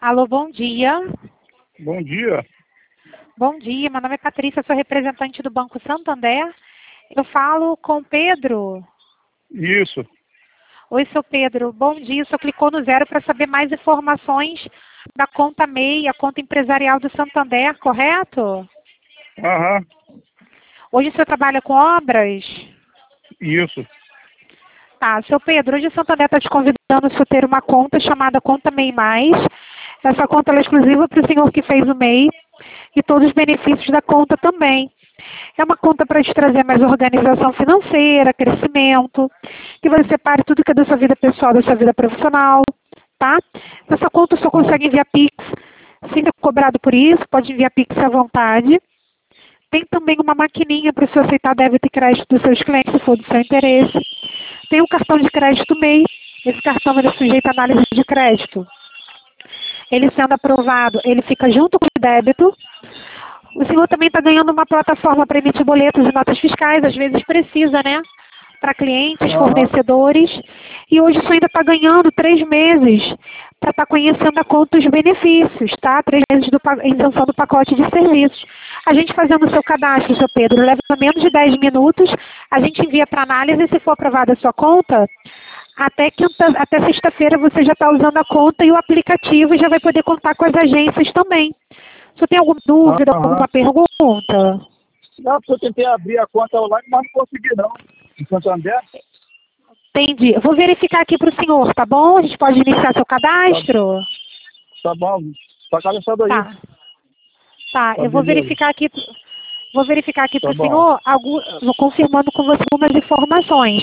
Alô, bom dia. Bom dia. Bom dia, meu nome é Patrícia, sou representante do Banco Santander. Eu falo com Pedro. Isso. Oi, seu Pedro. Bom dia, o senhor clicou no 0 para saber mais informações da conta MEI, a conta empresarial do Santander, correto? Aham. Hoje o senhor trabalha com obras? Isso. Tá, seu Pedro, hoje o Santander está te convidando a senhor ter uma conta chamada Conta MEI Mais. Essa conta ela é exclusiva para o senhor que fez o MEI e todos os benefícios da conta também. É uma conta para te trazer mais organização financeira, crescimento, que você separe tudo que é da sua vida pessoal, da sua vida profissional, tá? Nessa conta o senhor consegue enviar Pix, sem ser cobrado por isso, pode enviar Pix à vontade. Tem também uma maquininha para o senhor aceitar débito e crédito dos seus clientes, se for do seu interesse. Tem o cartão de crédito MEI, esse cartão ele é sujeito à análise de crédito. Ele sendo aprovado, ele fica junto com o débito. O senhor também está ganhando uma plataforma para emitir boletos e notas fiscais, às vezes precisa, né? Para clientes, fornecedores. E hoje o senhor ainda está ganhando 3 meses para estar conhecendo a conta os benefícios, tá? 3 meses de isenção do pacote de serviços. A gente fazendo o seu cadastro, seu Pedro, leva menos de 10 minutos, a gente envia para análise e se for aprovada a sua conta, até sexta-feira você já está usando a conta e o aplicativo e já vai poder contar com as agências também. Você tem alguma dúvida, alguma pergunta? Não, porque eu tentei abrir a conta online, mas não consegui não. Em Santander? Entendi. Eu vou verificar aqui para o senhor, tá bom? A gente pode iniciar seu cadastro? Tá bom. Tá cadastrado aí. Tá, eu vou verificar aqui. Vou verificar aqui para o bom. senhor, vou confirmando com você algumas informações.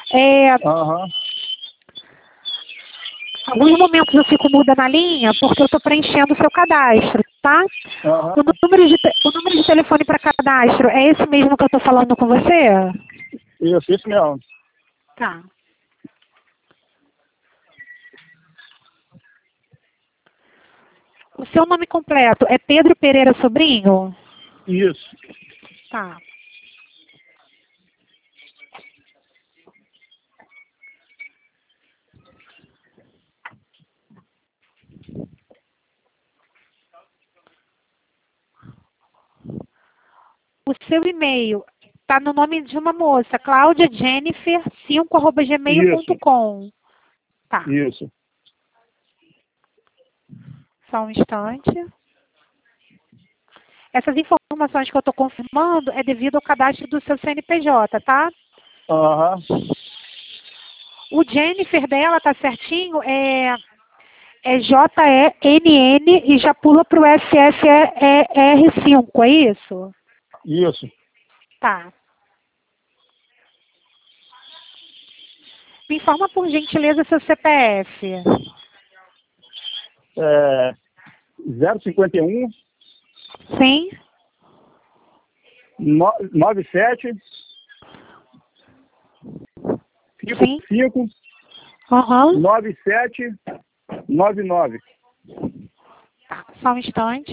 Alguns momentos eu fico muda na linha porque eu estou preenchendo o seu cadastro, tá? O número de telefone para cadastro é esse mesmo que eu estou falando com você? Isso mesmo. Tá. O seu nome completo é Pedro Pereira Sobrinho? Isso. Tá. O seu e-mail está no nome de uma moça, Cláudia Jennifer 5@gmail.com. Tá. Isso. Só um instante. Essas informações que eu estou confirmando é devido ao cadastro do seu CNPJ, tá? O Jennifer dela tá certinho, é JENN e já pula para o FFER5, é isso? Isso. Tá. Me informa por gentileza seu CPF. 051 Sim? 97 Sim? 55 Aham. 9799. Tá, só um instante.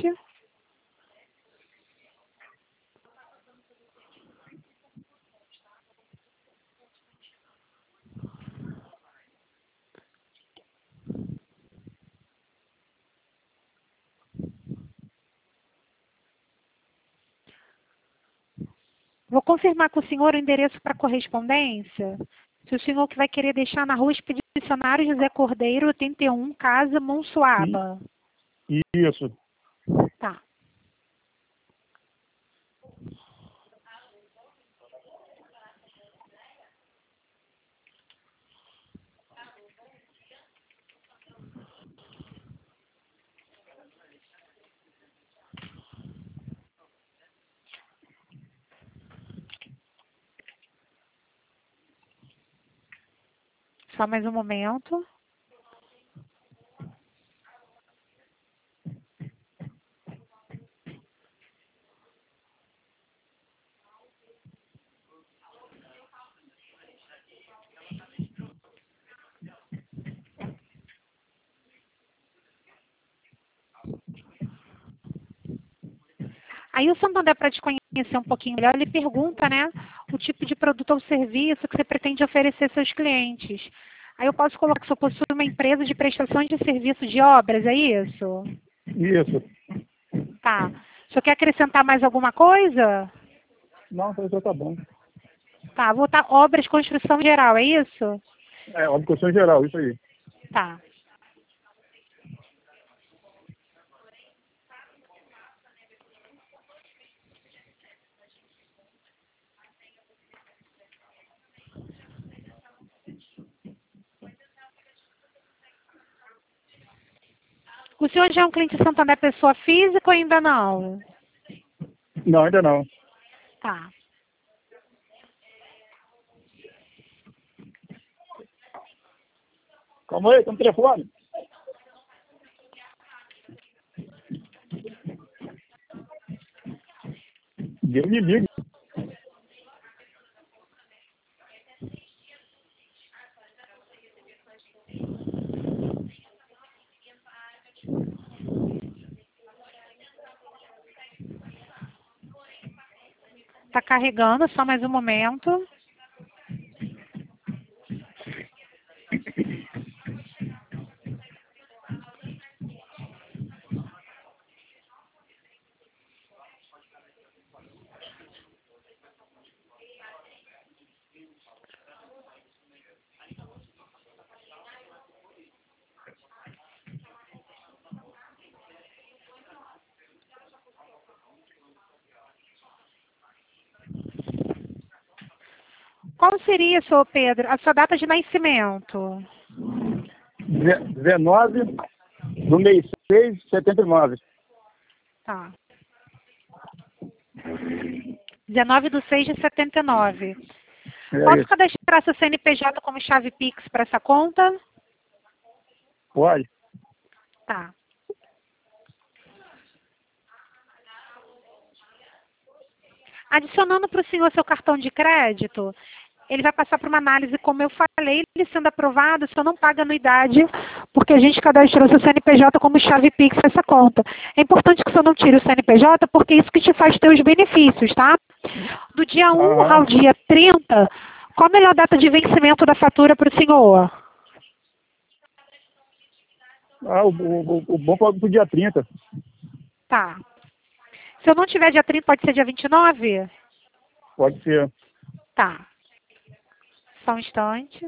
Vou confirmar com o senhor o endereço para correspondência. Se o senhor que vai querer deixar na rua Expedicionário José Cordeiro, 81, Casa Monsuaba. Isso. Tá. Só mais um momento. Aí o Santander, para te conhecer um pouquinho melhor, ele pergunta, né, o tipo de produto ou serviço que você pretende oferecer aos seus clientes. Aí eu posso colocar que você possui uma empresa de prestação de serviço de obras, é isso? Isso. Tá. O senhor quer acrescentar mais alguma coisa? Não, isso tá bom. Tá, vou botar obras, construção geral, é isso? É, obrigação geral, isso aí. Tá. O senhor já é um cliente Santander pessoa física ou ainda não? Não, ainda não. Tá. Calma aí, tá no telefone. Deus me liga. Tá carregando, só mais um momento. Qual seria, senhor Pedro, a sua data de nascimento? 19 do mês 6, 79. Tá. 19/6/79. É Posso isso. cadastrar seu CNPJ como chave Pix para essa conta? Pode. Tá. Adicionando para o senhor seu cartão de crédito, ele vai passar por uma análise, como eu falei, ele sendo aprovado, o senhor não paga anuidade, porque a gente cadastrou seu CNPJ como chave Pix nessa conta. É importante que o senhor não tire o CNPJ, porque é isso que te faz ter os benefícios, tá? Do dia 1 Aham. ao dia 30, qual a melhor data de vencimento da fatura para o senhor? O bom pode pro dia 30. Tá. Se eu não tiver dia 30, pode ser dia 29? Pode ser. Tá. Só um instante.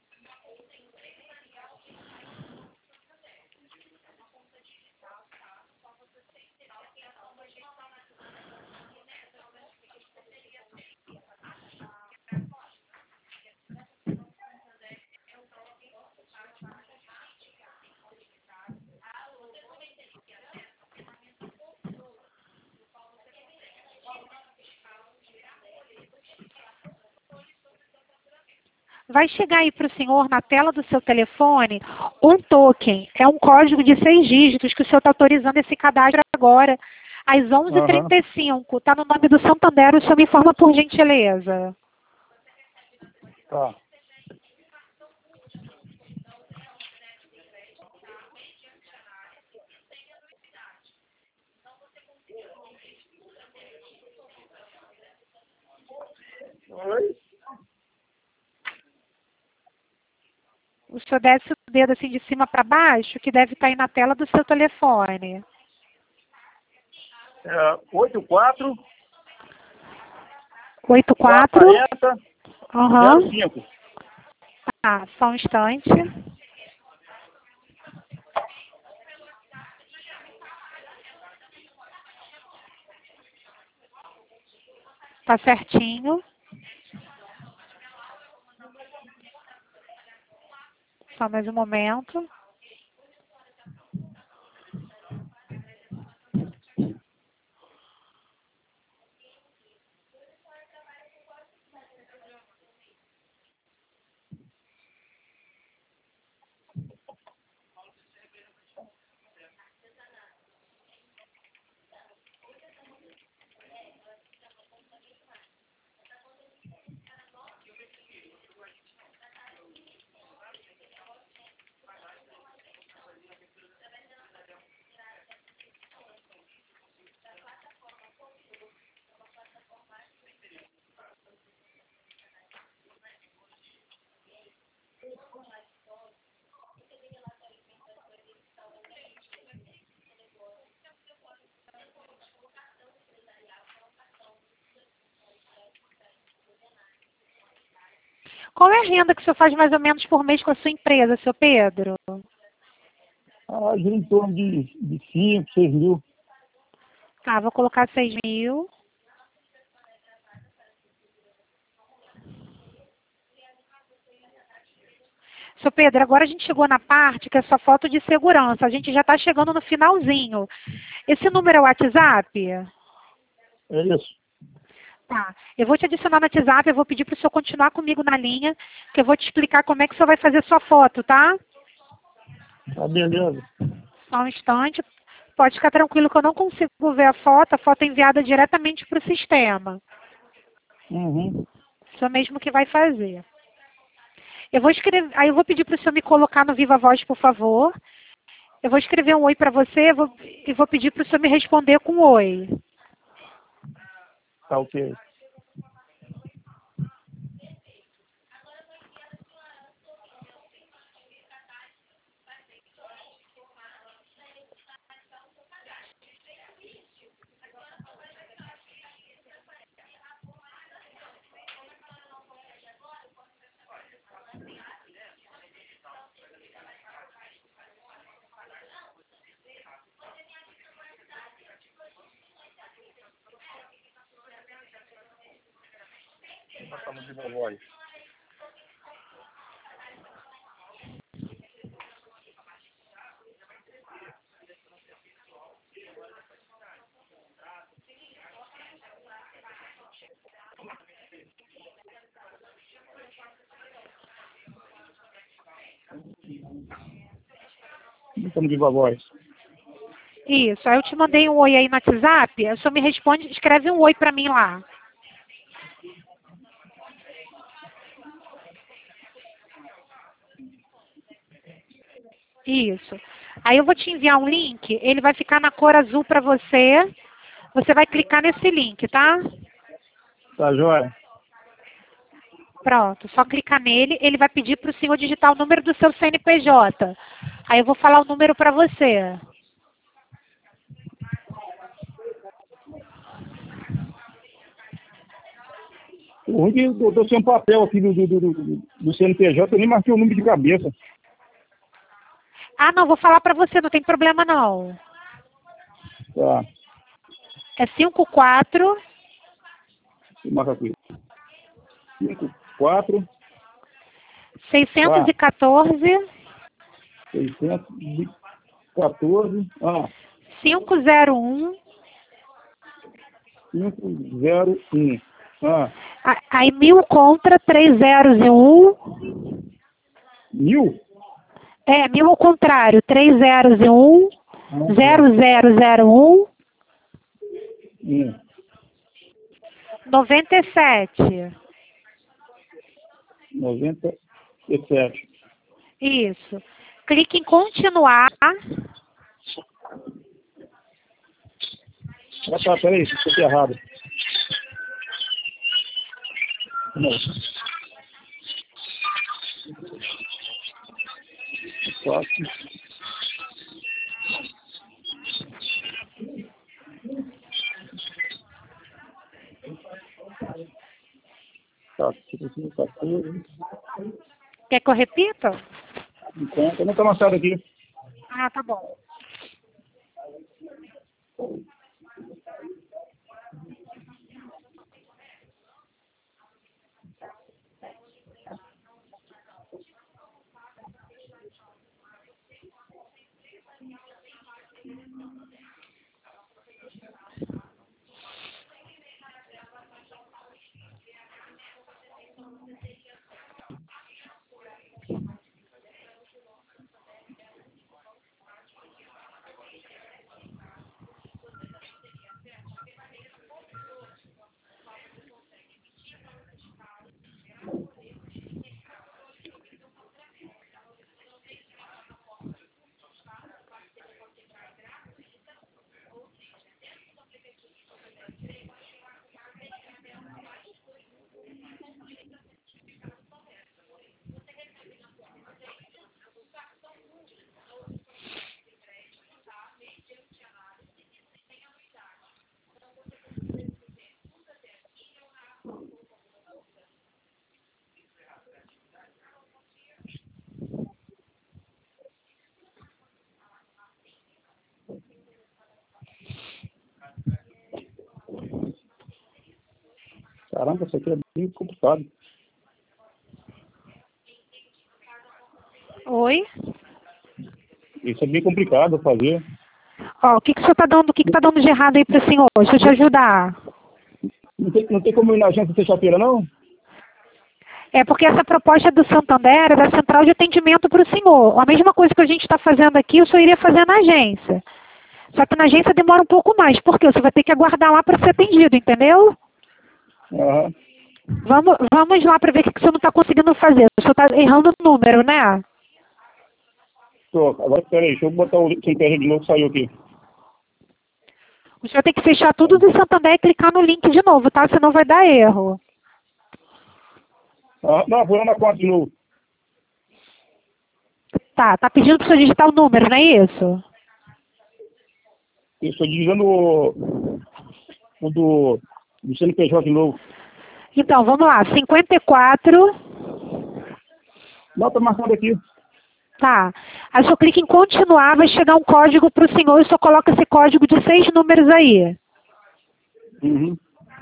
Vai chegar aí para o senhor, na tela do seu telefone, um token. É um código de 6 dígitos que o senhor está autorizando esse cadastro agora, às Aham. 11h35. Está no nome do Santander, o senhor me informa por gentileza. Tá. Oi? O senhor desce o dedo assim de cima para baixo, que deve estar aí na tela do seu telefone. 84 84. 40 Aham. 05. Tá, só um instante. Tá certinho. Só mais um momento. Qual é a renda que o senhor faz mais ou menos por mês com a sua empresa, seu Pedro? Gira em torno de 5, 6 mil. Tá, vou colocar 6.000. Seu Pedro, agora a gente chegou na parte que é sua foto de segurança. A gente já está chegando no finalzinho. Esse número é o WhatsApp? É isso. Tá. Eu vou te adicionar no WhatsApp, eu vou pedir para o senhor continuar comigo na linha, que eu vou te explicar como é que o senhor vai fazer sua foto, tá? Tá, beleza. Só um instante. Pode ficar tranquilo que eu não consigo ver a foto é enviada diretamente para o sistema. Uhum. O senhor mesmo que vai fazer. Eu vou escrever, aí eu vou pedir para o senhor me colocar no Viva Voz, por favor. Eu vou escrever um oi para você e vou pedir para o senhor me responder com oi. Tá ok. Estamos de boa voz. Estamos de boa voz. Isso, aí eu te mandei um oi aí no WhatsApp, o senhor me responde, escreve um oi para mim lá. Isso. Aí eu vou te enviar um link, ele vai ficar na cor azul para você. Você vai clicar nesse link, tá? Tá joia? Pronto, só clicar nele, ele vai pedir para o senhor digitar o número do seu CNPJ. Aí eu vou falar o número para você. O ruim é que eu tô sem um papel aqui do CNPJ, eu nem marquei o número de cabeça. Ah, não, vou falar para você, não tem problema não. Tá. É 54 Deixa eu marcar aqui. 5, 4, 614 614, 501. 501. Aí 1000 contra 3 zeros e 1. 1000? É, 1000 ao contrário, 3 zeros e 1. 0001. 97. 97. Isso. Clique em continuar. Ah, tá, peraí, estou errado. Não. 4. Tá, 14. Quer que eu repita? Então, não está lançado aqui. Ah, tá bom. Caramba, isso aqui é bem complicado. Oi? Isso é bem complicado fazer. Ó, o que que o senhor tá dando, o que que tá dando de errado aí pro senhor? Deixa eu te ajudar. Não tem como ir na agência sexta-feira, não? É porque essa proposta do Santander é da central de atendimento para o senhor. A mesma coisa que a gente está fazendo aqui, o senhor iria fazer na agência. Só que na agência demora um pouco mais, porque você vai ter que aguardar lá para ser atendido, entendeu? Aham. Vamos lá para ver o que o senhor não está conseguindo fazer. O senhor está errando o número, né? Tô. Agora, peraí, deixa eu botar o CNPJ de novo, saiu aqui. O senhor tem que fechar tudo do Santander e clicar no link de novo, tá? Senão vai dar erro. Ah, não, vou lá na conta de novo. Tá pedindo para o senhor digitar o número, não é isso? Eu estou digitando o do CNPJ de novo. Então, vamos lá. 54. Não, tá marcando aqui. Tá. Aí o senhor clica em continuar, vai chegar um código para o senhor e o senhor coloca esse código de 6 números aí. Uhum.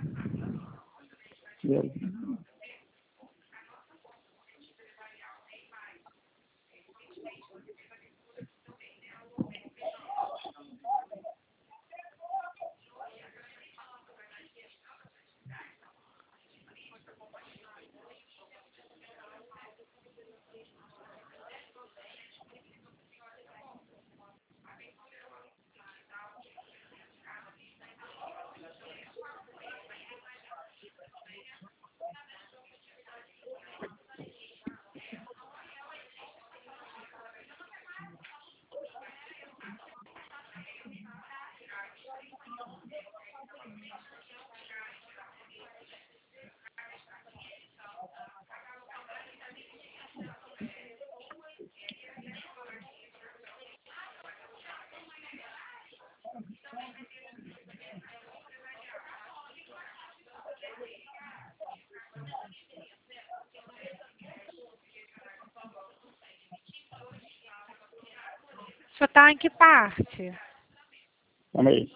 O senhor está em que parte? Calma aí.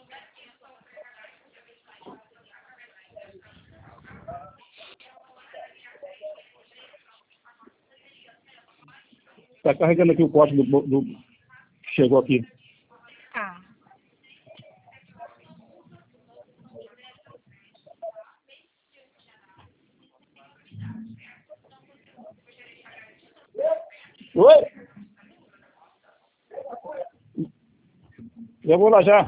Tá carregando aqui o código chegou aqui. Tá. Oi? Eu vou lá já.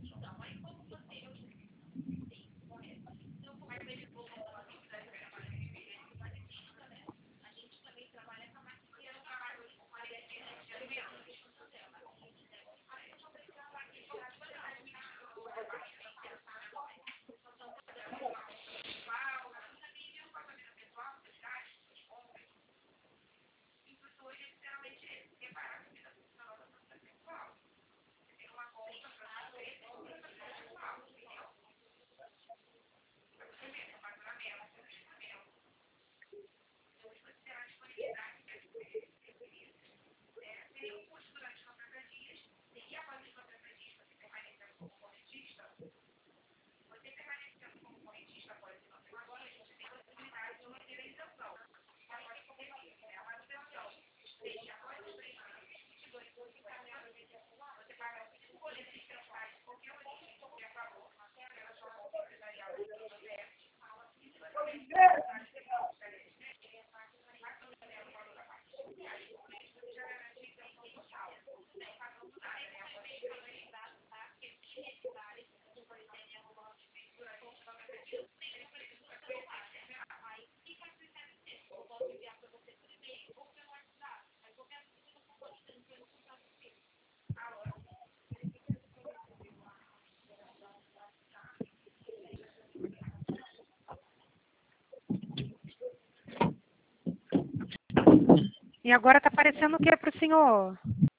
E agora está aparecendo o que para o senhor?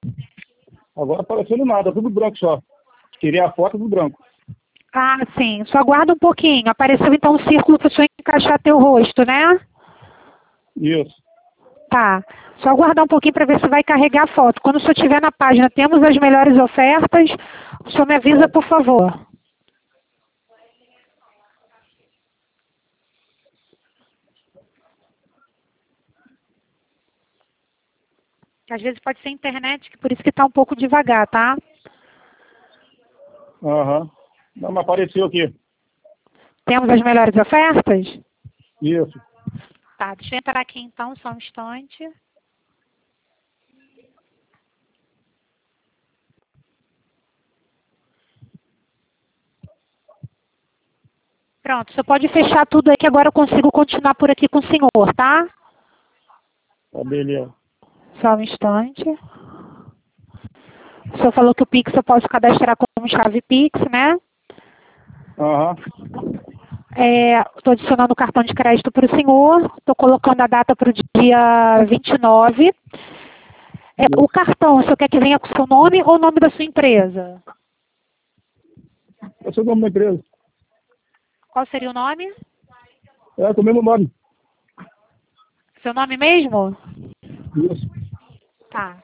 Agora aparecendo nada, tudo branco só. Tirei a foto do branco. Ah, sim. Só aguarda um pouquinho. Apareceu então um círculo para o senhor encaixar teu rosto, né? Isso. Tá. Só aguardar um pouquinho para ver se vai carregar a foto. Quando o senhor estiver na página, temos as melhores ofertas. O senhor me avisa, por favor. Às vezes pode ser internet, que por isso que está um pouco devagar, tá? Aham. Não, mas apareceu aqui. Temos as melhores ofertas? Isso. Tá, deixa eu entrar aqui então, só um instante. Pronto, você pode fechar tudo aí que agora eu consigo continuar por aqui com o senhor, tá? Tá, beleza. Só um instante. O senhor falou que o Pix eu posso cadastrar como chave Pix, né? Aham. Estou adicionando o cartão de crédito para o senhor. Estou colocando a data para o dia 29. O cartão, o senhor quer que venha com o seu nome ou o nome da sua empresa? Esse é o nome da empresa. Qual seria o nome? É, com o mesmo nome. Seu nome mesmo? Isso. Tá.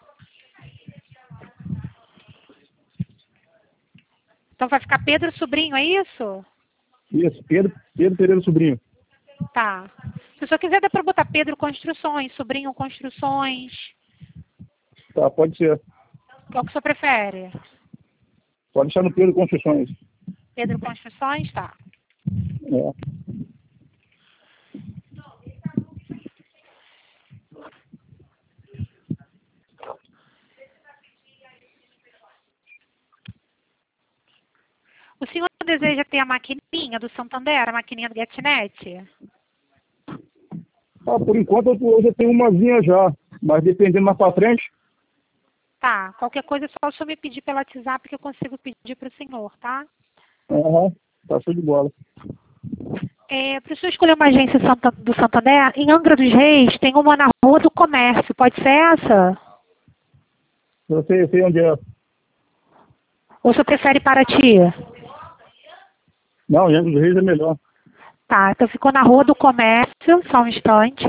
Então vai ficar Pedro Sobrinho, é isso? Isso. Pedro Pereira Sobrinho. Tá. Se o senhor quiser, dá para botar Pedro Construções, Sobrinho Construções. Tá, pode ser. Qual que o senhor prefere? Pode deixar no Pedro Construções. Pedro Construções, tá. É. O senhor deseja ter a maquininha do Santander, a maquininha do GetNet? Ah, por enquanto eu já tenho umazinha já. Mas dependendo mais pra frente. Tá. Qualquer coisa é só o senhor me pedir pelo WhatsApp que eu consigo pedir para o senhor, tá? Aham. Tá show de bola. Para o senhor escolher uma agência do Santander, em Angra dos Reis tem uma na Rua do Comércio. Pode ser essa? Eu sei onde é. Ou o senhor prefere Paraty? Não, Angra dos Reis é melhor. Tá, então ficou na Rua do Comércio, só um instante.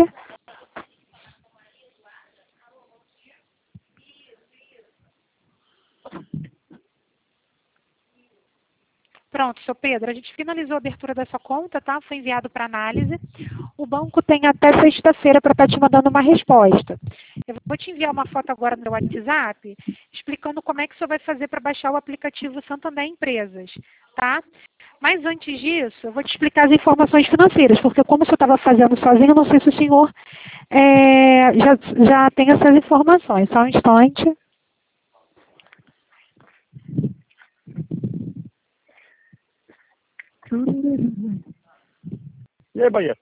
Pronto, seu Pedro, a gente finalizou a abertura da sua conta, tá? Foi enviado para análise. O banco tem até sexta-feira para estar te mandando uma resposta. Eu vou te enviar uma foto agora no meu WhatsApp, explicando como é que o senhor vai fazer para baixar o aplicativo Santander Empresas, tá? Mas antes disso, eu vou te explicar as informações financeiras, porque como o senhor estava fazendo sozinho, eu não sei se o senhor já tem essas informações. Só um instante. E aí, Bahia?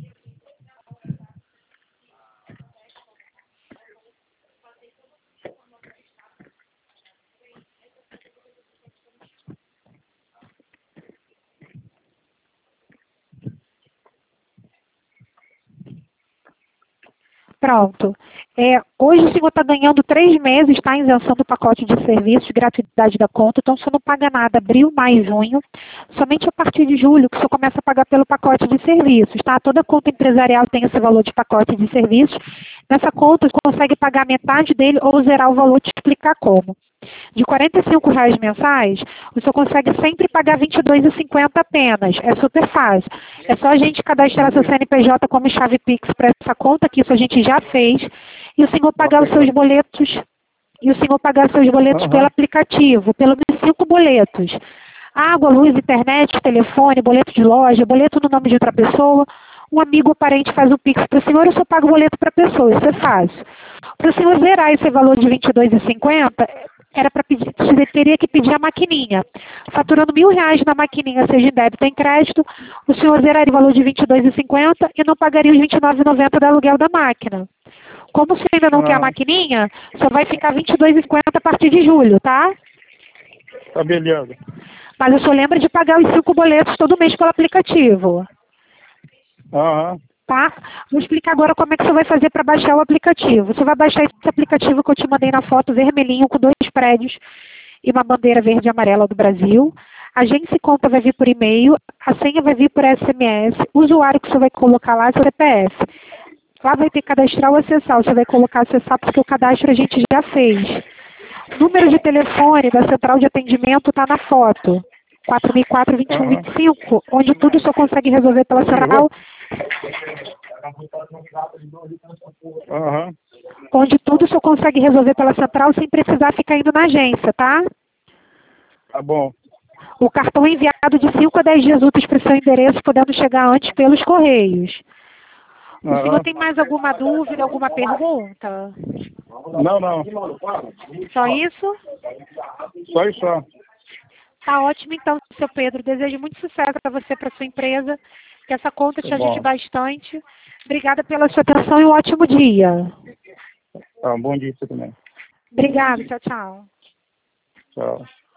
Pronto. Hoje o senhor está ganhando 3 meses, tá? Isenção do pacote de serviços, gratuidade da conta. Então o senhor não paga nada abril, maio, junho. Somente a partir de julho que o senhor começa a pagar pelo pacote de serviços, tá? Toda conta empresarial tem esse valor de pacote de serviços. Nessa conta você consegue pagar metade dele ou zerar o valor, te explicar como. De R$ 45,00 mensais, o senhor consegue sempre pagar R$ 22,50 apenas. É super fácil. É só a gente cadastrar seu CNPJ como chave Pix para essa conta, que isso a gente já fez, e o senhor pagar os seus boletos, pelo aplicativo, pelos 5 boletos. Água, luz, internet, telefone, boleto de loja, boleto no nome de outra pessoa. Um amigo ou parente faz o Pix para o senhor, eu só pago o boleto para a pessoa. Isso é fácil. Para o senhor zerar esse valor de R$ 22,50, você teria que pedir a maquininha. Faturando R$ 1.000 na maquininha, seja em débito ou em crédito, o senhor zeraria o valor de R$ 22,50 e não pagaria os R$ 29,90 do aluguel da máquina. Como o senhor ainda não quer a maquininha, só vai ficar R$ 22,50 a partir de julho, tá? Tá, beleza. Mas o senhor lembra de pagar os 5 boletos todo mês pelo aplicativo. Aham. Tá? Vou explicar agora como é que você vai fazer para baixar o aplicativo. Você vai baixar esse aplicativo que eu te mandei na foto, vermelhinho, com 2 prédios e uma bandeira verde e amarela do Brasil. A agência e conta vai vir por e-mail, a senha vai vir por SMS, o usuário que você vai colocar lá é seu CPF. Lá vai ter cadastrar ou acessar. Você vai colocar acessar porque o cadastro a gente já fez. Número de telefone da central de atendimento está na foto. 4004-2125, onde tudo só consegue resolver pela central. Aham. onde tudo o senhor consegue resolver pela central sem precisar ficar indo na agência, tá? Tá bom. O cartão é enviado de 5 a 10 dias úteis para o seu endereço, podendo chegar antes pelos correios. O senhor tem mais alguma dúvida, alguma pergunta? Não, não. Só isso? Só isso, só. Tá ótimo, então, seu Pedro. Desejo muito sucesso para você, para sua empresa. Que essa conta te ajude bastante. Obrigada pela sua atenção e um ótimo dia. Tá, um bom dia pra você também. Obrigada. Tchau, tchau. Tchau.